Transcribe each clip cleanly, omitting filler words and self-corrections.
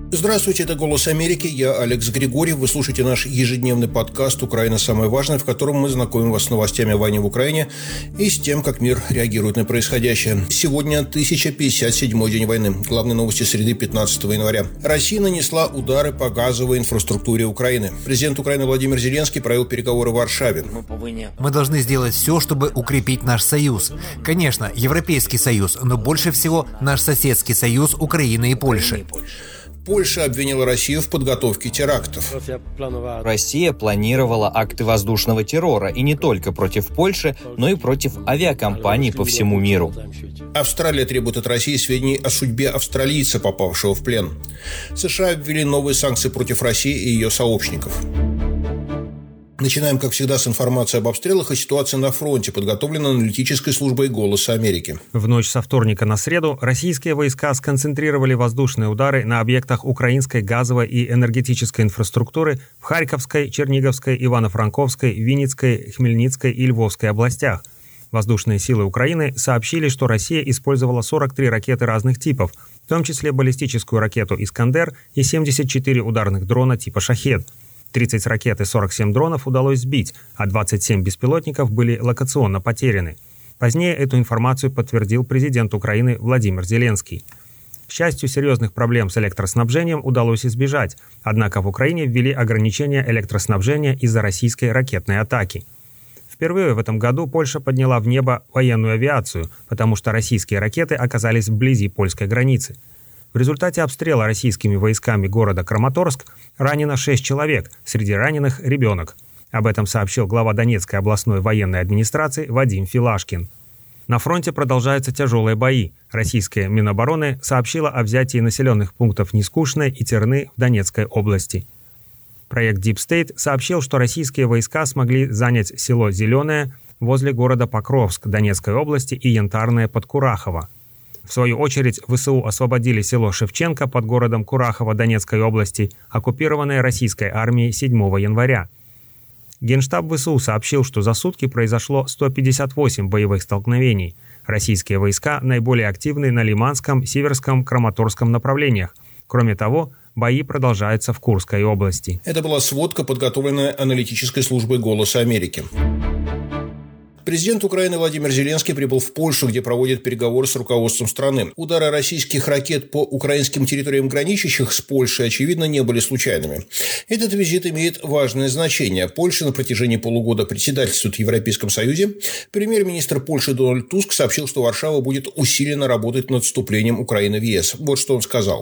Здравствуйте, это «Голос Америки», я Алекс Григорьев. Вы слушаете наш ежедневный подкаст «Украина. Самое важное», в котором мы знакомим вас с новостями о войне в Украине и с тем, как мир реагирует на происходящее. Сегодня 1057-й день войны. Главные новости среды 15 января. Россия нанесла удары по газовой инфраструктуре Украины. Президент Украины Владимир Зеленский провел переговоры в Варшаве. Мы должны сделать все, чтобы укрепить наш союз. Конечно, Европейский союз, но больше всего наш соседский союз Украины и Польши. Польша обвинила Россию в подготовке терактов. Россия планировала акты воздушного террора и не только против Польши, но и против авиакомпаний по всему миру. Австралия требует от России сведений о судьбе австралийца, попавшего в плен. США ввели новые санкции против России и ее сообщников. Начинаем, как всегда, с информации об обстрелах и ситуации на фронте, подготовленной аналитической службой «Голоса Америки». В ночь со вторника на среду российские войска сконцентрировали воздушные удары на объектах украинской газовой и энергетической инфраструктуры в Харьковской, Черниговской, Ивано-Франковской, Винницкой, Хмельницкой и Львовской областях. Воздушные силы Украины сообщили, что Россия использовала 43 ракеты разных типов, в том числе баллистическую ракету «Искандер» и 74 ударных дрона типа «Шахед». 30 ракет и 47 дронов удалось сбить, а 27 беспилотников были локационно потеряны. Позднее эту информацию подтвердил президент Украины Владимир Зеленский. К счастью, серьезных проблем с электроснабжением удалось избежать, однако в Украине ввели ограничения электроснабжения из-за российской ракетной атаки. Впервые в этом году Польша подняла в небо военную авиацию, потому что российские ракеты оказались вблизи польской границы. В результате обстрела российскими войсками города Краматорск ранено 6 человек, среди раненых ребенок. Об этом сообщил глава Донецкой областной военной администрации Вадим Филашкин. На фронте продолжаются тяжелые бои. Российская Минобороны сообщила о взятии населенных пунктов Нескучное и Терны в Донецкой области. Проект Deep State сообщил, что российские войска смогли занять село Зеленое возле города Покровск Донецкой области и Янтарное под Курахово. В свою очередь, ВСУ освободили село Шевченко под городом Курахово Донецкой области, оккупированное российской армией 7 января. Генштаб ВСУ сообщил, что за сутки произошло 158 боевых столкновений. Российские войска наиболее активны на Лиманском, Северском, Краматорском направлениях. Кроме того, бои продолжаются в Курской области. Это была сводка, подготовленная аналитической службой «Голоса Америки». Президент Украины Владимир Зеленский прибыл в Польшу, где проводит переговоры с руководством страны. Удары российских ракет по украинским территориям, граничащих с Польшей, очевидно, не были случайными. Этот визит имеет важное значение. Польша на протяжении полугода председательствует в Европейском Союзе. Премьер-министр Польши Дональд Туск сообщил, что Варшава будет усиленно работать над вступлением Украины в ЕС. Вот что он сказал.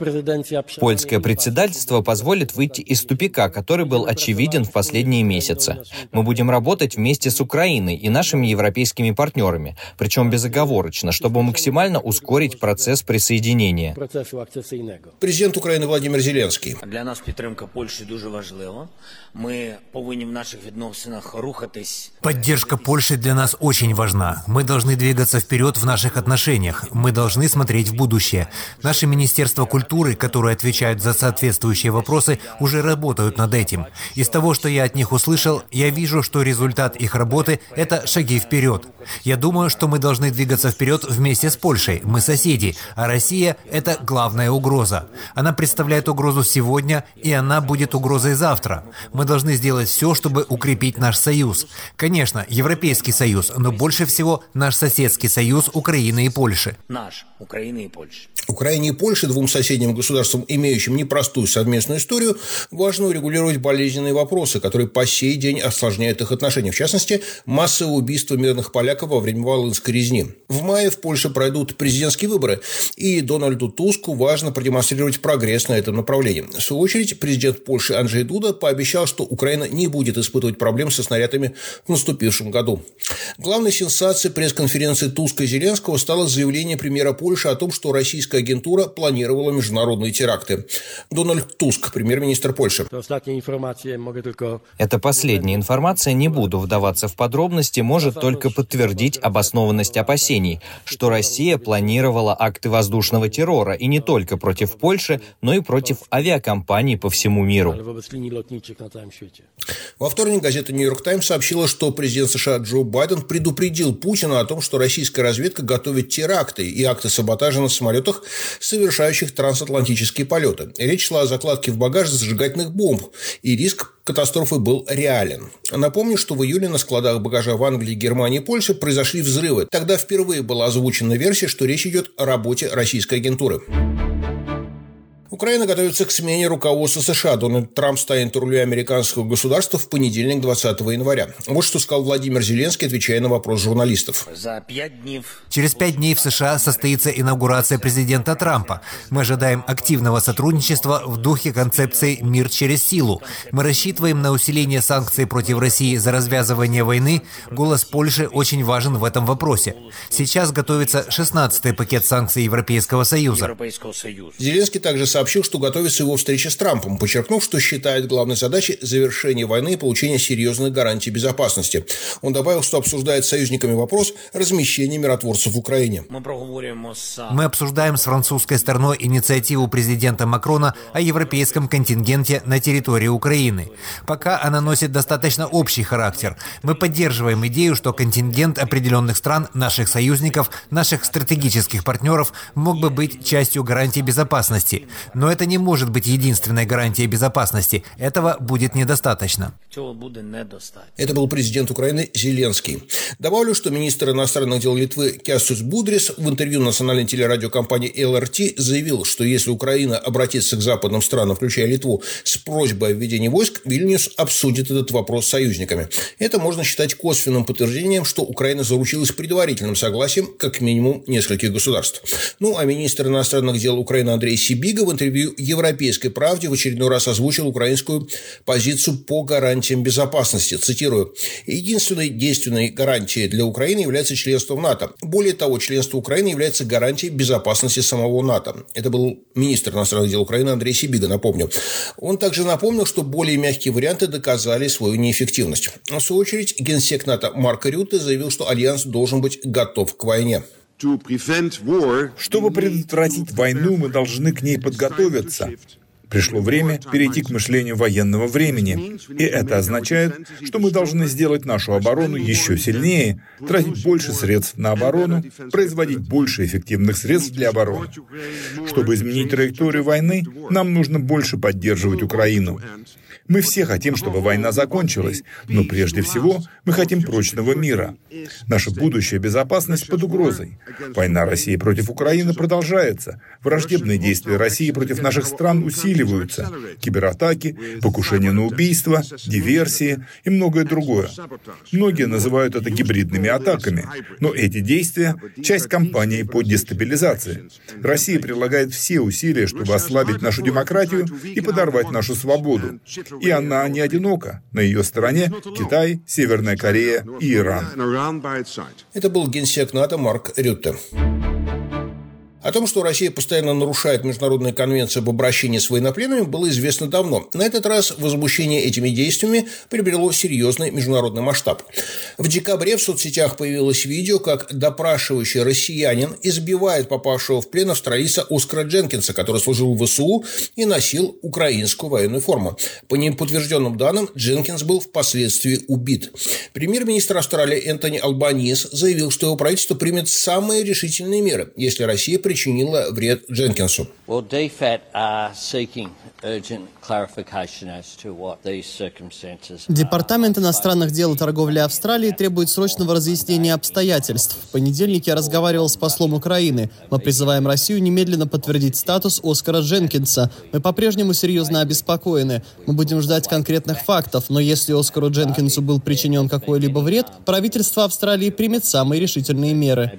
Польское председательство позволит выйти из тупика, который был очевиден в последние месяцы. Мы будем работать вместе с Украиной и нашими европейскими партнерами, причем безоговорочно, чтобы максимально ускорить процесс присоединения. Президент Украины Владимир Зеленский. Для нас підтримка Польщі дуже важлива. Ми повинні в наших відносинах рухатись. Поддержка Польши для нас очень важна. Мы должны двигаться вперед в наших отношениях. Мы должны смотреть в будущее. Наши министерства культуры, которые отвечают за соответствующие вопросы, уже работают над этим. Из того, что я от них услышал, я вижу, что результат их работы – это шаги вперед. Я думаю, что мы должны двигаться вперед вместе с Польшей. Мы соседи, а Россия – это главная угроза. Она представляет угрозу сегодня, и она будет угрозой завтра. Мы должны сделать все, чтобы укрепить наш союз. Конечно, Европейский союз, но больше всего наш соседский союз Украины и Польши. Наш Украины и Польши. Украине и Польше, двум соседним государствам, имеющим непростую совместную историю, важно урегулировать болезненные вопросы, которые по сей день осложняют их отношения. В частности, массовое убийство мирных поляков во время Волынской резни. В мае в Польше пройдут президентские выборы, и Дональду Туску важно продемонстрировать прогресс на этом направлении. В свою очередь, президент Польши Анджей Дуда пообещал, что Украина не будет испытывать проблем со снарядами в наступившем году. Главной сенсацией пресс-конференции Туска и Зеленского стало заявление премьера Польши о том, что российская агентура планировала международные теракты. Дональд Туск, премьер-министр Польши. Это последняя информация, не буду вдаваться в подробности, действительности может только подтвердить обоснованность опасений, что Россия планировала акты воздушного террора и не только против Польши, но и против авиакомпаний по всему миру. Во вторник газета «Нью-Йорк Таймс» сообщила, что президент США Джо Байден предупредил Путина о том, что российская разведка готовит теракты и акты саботажа на самолетах, совершающих трансатлантические полеты. Речь шла о закладке в багаж зажигательных бомб, и риск катастрофы был реален. Напомню, что в июле на складах багажа в Англии, Германии и Польше произошли взрывы. Тогда впервые была озвучена версия, что речь идет о работе российской агентуры. Украина готовится к смене руководства США. Дональд Трамп станет у руля американского государства в понедельник, 20 января. Вот что сказал Владимир Зеленский, отвечая на вопрос журналистов. Через 5 дней в США состоится инаугурация президента Трампа. Мы ожидаем активного сотрудничества в духе концепции «мир через силу». Мы рассчитываем на усиление санкций против России за развязывание войны. Голос Польши очень важен в этом вопросе. Сейчас готовится 16-й пакет санкций Европейского Союза. Зеленский также сообщил, что готовится его встреча с Трампом, подчеркнув, что считает главной задачей завершение войны и получение серьезных гарантий безопасности. Он добавил, что обсуждает с союзниками вопрос размещения миротворцев в Украине. Мы обсуждаем с французской стороной инициативу президента Макрона о европейском контингенте на территории Украины. Пока она носит достаточно общий характер. Мы поддерживаем идею, что контингент определенных стран, наших союзников, наших стратегических партнеров мог бы быть частью гарантий безопасности. Но это не может быть единственной гарантией безопасности. Этого будет недостаточно. Это был президент Украины Зеленский. Добавлю, что министр иностранных дел Литвы Кястус Будрис в интервью национальной телерадиокомпании ЛРТ заявил, что если Украина обратится к западным странам, включая Литву, с просьбой о введении войск, Вильнюс обсудит этот вопрос с союзниками. Это можно считать косвенным подтверждением, что Украина заручилась предварительным согласием как минимум нескольких государств. А министр иностранных дел Украины Андрей Сибига в интервью «Европейской правде» в очередной раз озвучил украинскую позицию по гарантиям безопасности. Цитирую: «Единственной действенной гарантией для Украины является членство в НАТО. Более того, членство Украины является гарантией безопасности самого НАТО». Это был министр иностранных дел Украины Андрей Сибига, напомню. Он также напомнил, что более мягкие варианты доказали свою неэффективность. В свою очередь, генсек НАТО Марк Рютте заявил, что альянс должен быть готов к войне. Чтобы предотвратить войну, мы должны к ней подготовиться. Пришло время перейти к мышлению военного времени. И это означает, что мы должны сделать нашу оборону еще сильнее, тратить больше средств на оборону, производить больше эффективных средств для обороны. Чтобы изменить траекторию войны, нам нужно больше поддерживать Украину. Мы все хотим, чтобы война закончилась, но прежде всего мы хотим прочного мира. Наша будущая безопасность под угрозой. Война России против Украины продолжается. Враждебные действия России против наших стран усиливаются. Кибератаки, покушения на убийство, диверсии и многое другое. Многие называют это гибридными атаками, но эти действия – часть кампании по дестабилизации. Россия прилагает все усилия, чтобы ослабить нашу демократию и подорвать нашу свободу. И она не одинока. На ее стороне Китай, Северная Корея и Иран. Это был генсек НАТО Марк Рютте. О том, что Россия постоянно нарушает международные конвенции об обращении с военнопленными, было известно давно. На этот раз возмущение этими действиями приобрело серьезный международный масштаб. В декабре в соцсетях появилось видео, как допрашивающий россиянин избивает попавшего в плен австралийца Оскара Дженкинса, который служил в ВСУ и носил украинскую военную форму. По неподтвержденным данным, Дженкинс был впоследствии убит. Премьер-министр Австралии Энтони Албанис заявил, что его правительство примет самые решительные меры, если Россия причинила вред Дженкинсу. Департамент иностранных дел и торговли Австралии требует срочного разъяснения обстоятельств. В понедельник я разговаривал с послом Украины. Мы призываем Россию немедленно подтвердить статус Оскара Дженкинса. Мы по-прежнему серьезно обеспокоены. Мы будем ждать конкретных фактов, но если Оскару Дженкинсу был причинен какой-либо вред, правительство Австралии примет самые решительные меры.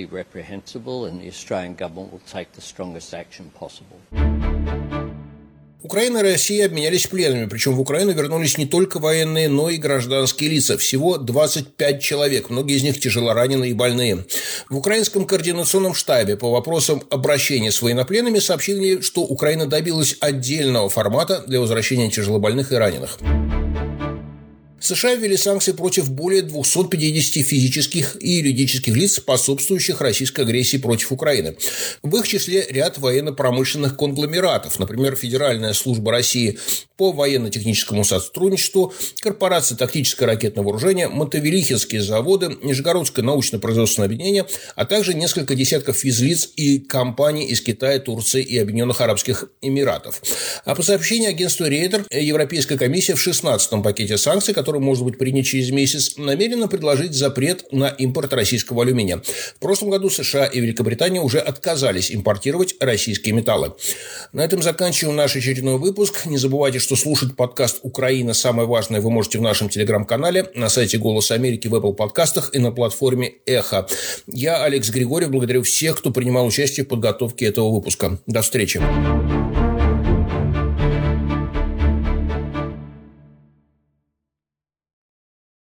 Украина и Россия обменялись пленными, причем в Украину вернулись не только военные, но и гражданские лица. Всего 25 человек, многие из них тяжелораненые и больные. В украинском координационном штабе по вопросам обращения с военнопленными сообщили, что Украина добилась отдельного формата для возвращения тяжелобольных и раненых. США ввели санкции против более 250 физических и юридических лиц, способствующих российской агрессии против Украины. В их числе ряд военно-промышленных конгломератов, например, Федеральная служба России по военно-техническому сотрудничеству, Корпорация тактическое ракетное вооружение, Мотовилихинские заводы, Нижегородское научно-производственное объединение, а также несколько десятков физлиц и компаний из Китая, Турции и Объединенных Арабских Эмиратов. А по сообщению агентства Рейтер, Европейская комиссия в 16-м пакете санкций, который может быть принят через месяц, намерена предложить запрет на импорт российского алюминия. В прошлом году США и Великобритания уже отказались импортировать российские металлы. На этом заканчиваем наш очередной выпуск. Не забывайте, что слушать подкаст «Украина. Самое важное» вы можете в нашем телеграм-канале, на сайте «Голос Америки», в Apple подкастах и на платформе «Эхо». Я, Алекс Григорьев, благодарю всех, кто принимал участие в подготовке этого выпуска. До встречи.